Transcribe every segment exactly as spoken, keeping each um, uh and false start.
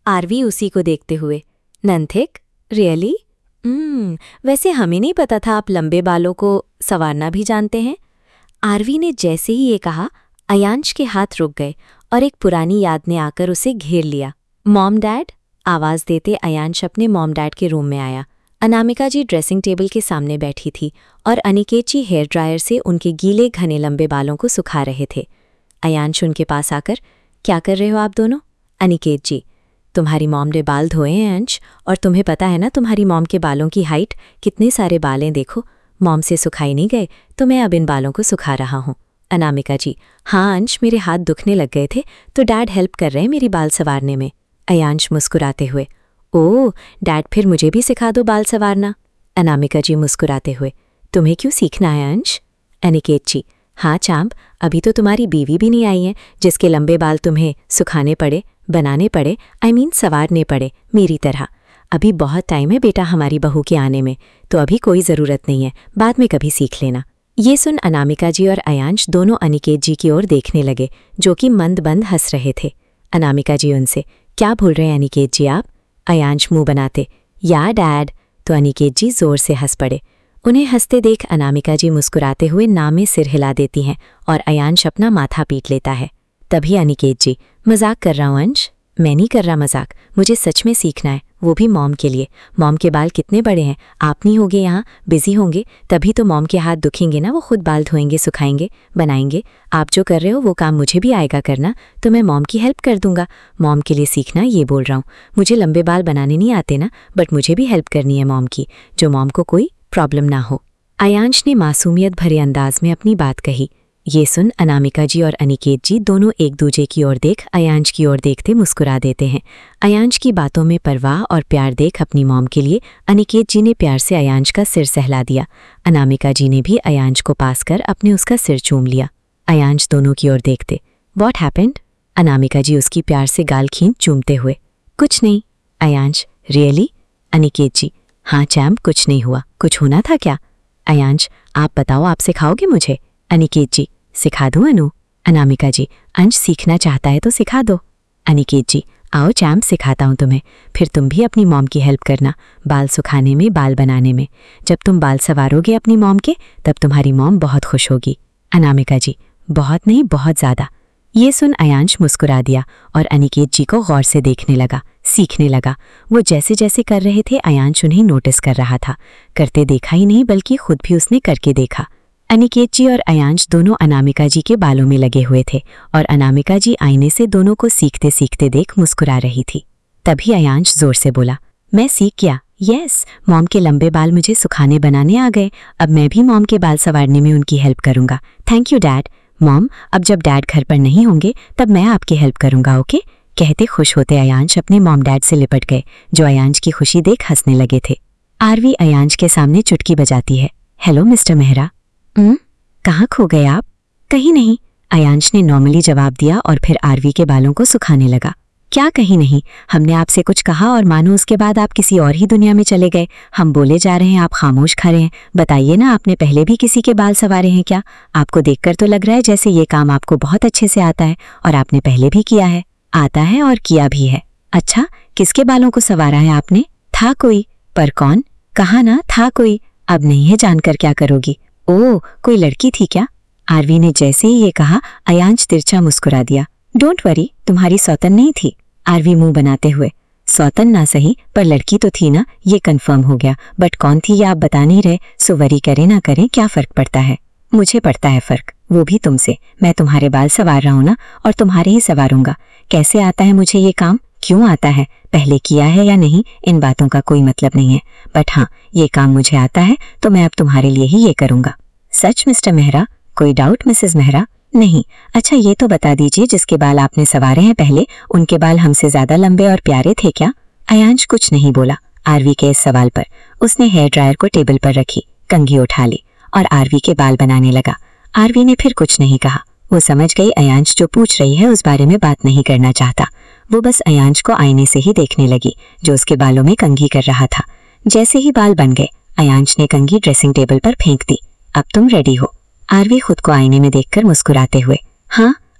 RV उसी को देखते हुए, नंथिक, रियली? हम्म वैसे हमें नहीं पता था आप लंबे बालों को संवारना भी जानते हैं। आरवी ने जैसे ही ये कहा, अयांश के हाथ रुक गए और एक पुरानी याद ने आकर उसे घेर लिया। मॉम डैड, आवाज़ देते अयांश अपने मॉम डैड के रूम में आया। अनामिका जी ड्रेसिंग टेबल के सामने बैठी थी और अनिकेत जी हेयर ड्रायर से उनके गीले घने लंबे बालों को सुखा रहे थे। अयांश उनके पास आकर, क्या कर रहे हो आप दोनों? अनिकेत जी, तुम्हारी मॉम ने बाल धोए हैं अंश, और तुम्हें पता है ना तुम्हारी मॉम के बालों की हाइट, कितने सारे बाल हैं देखो, मॉम से सुखाई नहीं गए तो मैं अब इन बालों को सुखा रहा हूँ। अनामिका जी, हाँ अंश, मेरे हाथ दुखने लग गए थे तो डैड हेल्प कर रहे हैं मेरी बाल संवारने में। अयांश मुस्कुराते हुए, ओह डैड, फिर मुझे भी सिखा दो बाल संवारना। अनामिका जी मुस्कुराते हुए, तुम्हें क्यों सीखना है अंश? अनिकेत जी, हाँ चांप, अभी तो तुम्हारी बीवी भी नहीं आई है जिसके लंबे बाल तुम्हें सुखाने पड़े, बनाने पड़े, आई मीन संवारने पड़े मेरी तरह। अभी बहुत टाइम है बेटा हमारी बहू के आने में, तो अभी कोई ज़रूरत नहीं है, बाद में कभी सीख लेना। ये सुन अनामिका जी और अयांश दोनों अनिकेत जी की ओर देखने लगे, जो कि मंद बंद हंस रहे थे। अनामिका जी उनसे, क्या भूल रहे हैं अनिकेत जी आप? अयांश मुंह बनाते, या डैड, तो अनिकेत जी जोर से हंस पड़े। उन्हें हंसते देख अनामिका जी मुस्कुराते हुए ना में सिर हिला देती हैं और अयांश अपना माथा पीट लेता है। तभी अनिकेत जी, मजाक कर रहा हूँ अंश, मैं नहीं कर रहा मजाक, मुझे सच में सीखना है, वो भी मॉम के लिए। मॉम के बाल कितने बड़े हैं, आप नहीं होंगे यहाँ, बिजी होंगे, तभी तो मॉम के हाथ दुखेंगे ना, वो खुद बाल धोएंगे, सुखाएंगे, बनाएंगे। आप जो कर रहे हो वो काम मुझे भी आएगा करना, तो मैं मॉम की हेल्प कर दूंगा। मॉम के लिए सीखना ये बोल रहा हूँ, मुझे लंबे बाल बनाने नहीं आते ना, बट मुझे भी हेल्प करनी है मॉम की, जो मॉम को कोई प्रॉब्लम ना हो। अयांश ने मासूमियत भरे अंदाज में अपनी बात कही। ये सुन अनामिका जी और अनिकेत जी दोनों एक दूजे की ओर देख अयांश की ओर देखते मुस्कुरा देते हैं। अयांश की बातों में परवाह और प्यार देख अपनी मॉम के लिए अनिकेत जी ने प्यार से अयांश का सिर सहला दिया। अनामिका जी ने भी अयांश को पास कर अपने उसका सिर चूम लिया। अयांश दोनों की ओर देखते, व्हाट हैपेंड? अनामिका जी उसकी प्यार से गाल खींच चूमते हुए, कुछ नहीं। अयांश, रियली? अनिकेत जी, हाँ चैम्प, कुछ नहीं हुआ, कुछ होना था क्या? अयांश, आप बताओ, आप सिखाओगे मुझे? अनिकेत जी, सिखा दूं अनु? अनामिका जी, अंश सीखना चाहता है तो सिखा दो। अनिकेत जी, आओ चैम्प, सिखाता हूं तुम्हें, फिर तुम भी अपनी मॉम की हेल्प करना, बाल सुखाने में, बाल बनाने में। जब तुम बाल संवारोगे अपनी मॉम के, तब तुम्हारी मॉम बहुत खुश होगी। अनामिका जी, बहुत नहीं, बहुत ज़्यादा। ये सुन अयांश मुस्कुरा दिया और अनिकेत जी को गौर से देखने लगा, सीखने लगा। वो जैसे जैसे कर रहे थे अयांश उन्हें नोटिस कर रहा था, करते देखा ही नहीं बल्कि खुद भी उसने करके देखा। अनिकेत जी और अयांश दोनों अनामिका जी के बालों में लगे हुए थे और अनामिका जी आईने से दोनों को सीखते सीखते देख मुस्कुरा रही थी। तभी अयांश जोर से बोला, मैं सीख गया, यस, मॉम के लंबे बाल मुझे सुखाने बनाने आ गए, अब मैं भी मॉम के बाल संवारने में उनकी हेल्प करूंगा। Thank you dad. मॉम, अब जब डैड घर पर नहीं होंगे तब मैं आपकी हेल्प करूंगा, ओके? कहते खुश होते अयांश अपने मॉम डैड से लिपट गए, जो अयांश की खुशी देख हंसने लगे थे। आरवी अयांश के सामने चुटकी बजाती है, हेलो मिस्टर मेहरा। हम्म कहाँ खो गए आप? कहीं नहीं, अयांश ने नॉर्मली जवाब दिया और फिर आरवी के बालों को सुखाने लगा। क्या कहीं नहीं? हमने आपसे कुछ कहा और मानो उसके बाद आप किसी और ही दुनिया में चले गए। हम बोले जा रहे हैं, आप खामोश खड़े हैं। बताइए ना, आपने पहले भी किसी के बाल संवारे हैं क्या? आपको देखकर तो लग रहा है जैसे ये काम आपको बहुत अच्छे से आता है और आपने पहले भी किया है। आता है और किया भी है। अच्छा, किसके बालों को संवारा है आपने? था कोई, पर कौन? कहा ना था कोई, अब नहीं है जानकर क्या करोगी? ओह, कोई लड़की थी क्या? आरवी ने जैसे ही ये कहा अयांश तिरछा मुस्कुरा दिया। डोंट वरी, तुम्हारी सौतन नहीं थी। आरवी मुंह बनाते हुए, सौतन ना सही पर लड़की तो थी ना, ये कंफर्म हो गया, बट कौन थी ये आप बता नहीं रहे, सो वरी करें ना करें क्या फर्क पड़ता है? मुझे पड़ता है फर्क, वो भी तुमसे। मैं तुम्हारे बाल संवार रहा हूं ना, और तुम्हारे ही संवारूंगा। कैसे आता है मुझे ये काम, क्यों आता है, पहले किया है या नहीं, इन बातों का कोई मतलब नहीं है, बट हाँ, ये काम मुझे आता है तो मैं अब तुम्हारे लिए ही ये करूंगा। सच मिस्टर मेहरा? कोई डाउट मिसेस मेहरा? नहीं। अच्छा, ये तो बता दीजिए, जिसके बाल आपने संवारे हैं पहले, उनके बाल हमसे ज्यादा लंबे और प्यारे थे क्या? अयांश कुछ नहीं बोला आरवी के इस सवाल पर। उसने हेयर ड्रायर को टेबल पर रखी, कंघी उठा ली और आरवी के बाल बनाने लगा। आरवी ने फिर कुछ नहीं कहा। वो समझ गई अयांश जो पूछ रही है उस बारे में बात नहीं करना चाहता। वो बस अयांश को आईने से ही देखने लगी, जो उसके बालों में कंघी कर रहा था। जैसे ही बाल बन गए, अयांश ने कंघी ड्रेसिंग टेबल पर फेंक दी। अब तुम रेडी हो? आरवी खुद को आईने में देखकर मुस्कुराते हुए, हाँ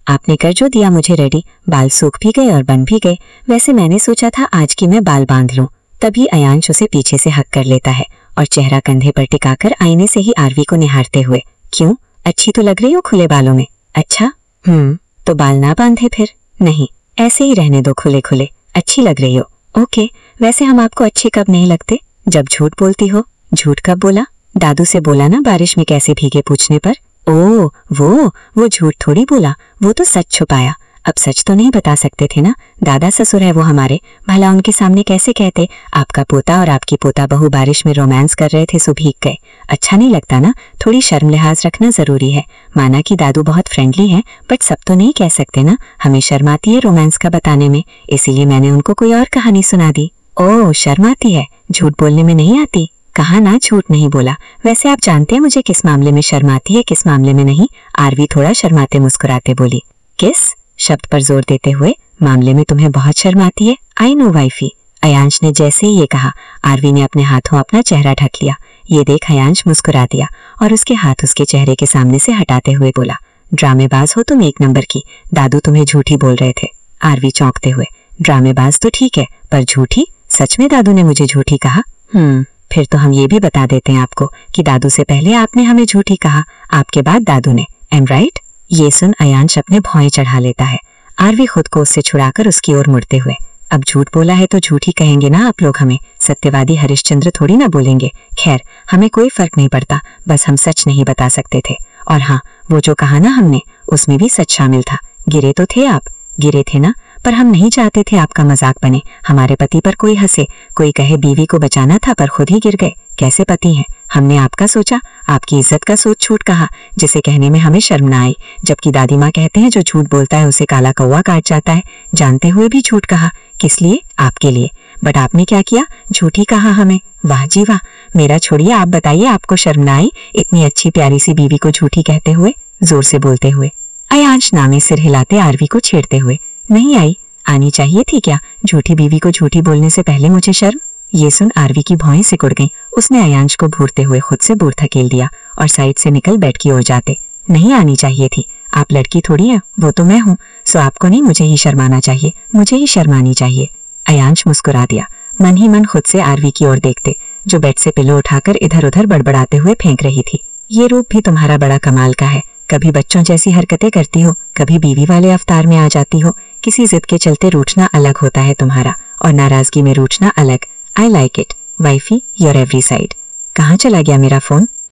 आपने कर जो दिया मुझे रेडी, बाल सूख भी गए और बन भी गए। वैसे मैंने सोचा था आज की मैं बाल बांध लूं। तभी अयांश उसे पीछे से हक कर लेता है और चेहरा कंधे पर टिकाकर आईने से ही आरवी को निहारते हुए, क्यों, अच्छी तो लग रही हो खुले बालों में। अच्छा, हम्म तो बाल ना बांधे फिर? नहीं, ऐसे ही रहने दो खुले खुले, अच्छी लग रही हो। ओके, वैसे हम आपको अच्छे कब नहीं लगते? जब झूठ बोलती हो। झूठ कब बोला? दादू से बोला ना बारिश में कैसे भीगे पूछने पर। ओ वो वो झूठ थोड़ी बोला, वो तो सच छुपाया। अब सच तो नहीं बता सकते थे ना, दादा ससुर है वो हमारे, भला उनके सामने कैसे कहते आपका पोता और आपकी पोता बहू बारिश में रोमांस कर रहे थे सो भीग गए। अच्छा नहीं लगता ना, थोड़ी शर्म लिहाज रखना जरूरी है। माना कि दादू बहुत फ्रेंडली हैं, बट सब तो नहीं कह सकते ना, हमें शर्म आती है रोमांस का बताने में, इसीलिए मैंने उनको कोई और कहानी सुना दी। ओह, शर्म आती है, झूठ बोलने में नहीं आती? कहा ना झूठ नहीं बोला। वैसे आप जानते हैं मुझे किस मामले में शर्म आती है, किस मामले में नहीं? आरवी थोड़ा शर्माते मुस्कुराते बोली। किस शब्द पर जोर देते हुए? मामले में तुम्हें बहुत शर्म आती है। I know wifey. अयांश ने जैसे ही ये कहा, आरवी ने अपने हाथों अपना चेहरा ढक लिया। ये देख अयांश मुस्कुरा दिया और उसके हाथ उसके चेहरे के सामने से हटाते हुए बोला, ड्रामेबाज हो तुम एक नंबर की, दादू तुम्हें झूठी बोल रहे थे। आरवी चौंकते हुए, ड्रामेबाज तो ठीक है, पर झूठी? सच में दादू ने मुझे झूठी कहा? हम्म फिर तो हम ये भी बता देते हैं आपको कि दादू से पहले आपने हमें झूठी कहा, आपके बाद दादू ने। Am right? ये सुन अयांश अपने भौएं चढ़ा लेता है। आरवी खुद को उससे छुड़ाकर उसकी ओर मुड़ते हुए, अब झूठ बोला है तो झूठ ही कहेंगे ना आप लोग हमें, सत्यवादी हरिश्चंद्र थोड़ी ना बोलेंगे। खैर हमें कोई फर्क नहीं पड़ता, बस हम सच नहीं बता सकते थे। और हाँ, वो जो कहा ना हमने, उसमें भी सच शामिल था। गिरे तो थे आप, गिरे थे ना, पर हम नहीं चाहते थे आपका मजाक बने, हमारे पति पर कोई हंसे, कोई कहे बीवी को बचाना था पर खुद ही गिर गए। कैसे पति हैं? हमने आपका सोचा, आपकी इज्जत का सोच छूट कहा, जिसे कहने में हमें शर्म ना आई। जबकि दादी माँ कहते हैं जो झूठ बोलता है उसे काला कौवा काट जाता है। जानते हुए भी झूठ कहा, किस लिए? आपके लिए। बट आपने क्या किया? झूठी कहा हमें। वाह जी वाह। मेरा छोड़िए, आप बताइए, आपको शर्म ना आई इतनी अच्छी प्यारी सी बीवी को झूठी कहते हुए, जोर से बोलते हुए? अयांश नामे सिर हिलाते आरवी को छेड़ते हुए, नहीं आई? आनी चाहिए थी क्या, झूठी बीवी को झूठी बोलने से पहले मुझे शर्म? ये सुन आरवी की भौएं सिकुड़ गईं। उसने अयांश को घूरते हुए खुद से दूर धकेल दिया और साइड से निकल बेड की ओर जाते, नहीं आनी चाहिए थी, आप लड़की थोड़ी है, वो तो मैं हूँ, सो आपको नहीं मुझे ही शर्माना चाहिए, मुझे ही शर्मानी चाहिए। अयांश मुस्कुरा दिया, मन ही मन खुद से आरवी की ओर देखते, जो बेड से पिलो उठाकर इधर उधर बड़बड़ाते हुए फेंक रही थी। ये रूप भी तुम्हारा बड़ा कमाल का है, कभी बच्चों जैसी हरकतें करती हो, कभी बीवी वाले अवतार में आ जाती हो। किसी जिद के चलते रूठना अलग होता है तुम्हारा, और नाराजगी में रूठना अलग। I like it wifey, your every side. कहाँ चला गया मेरा फोन?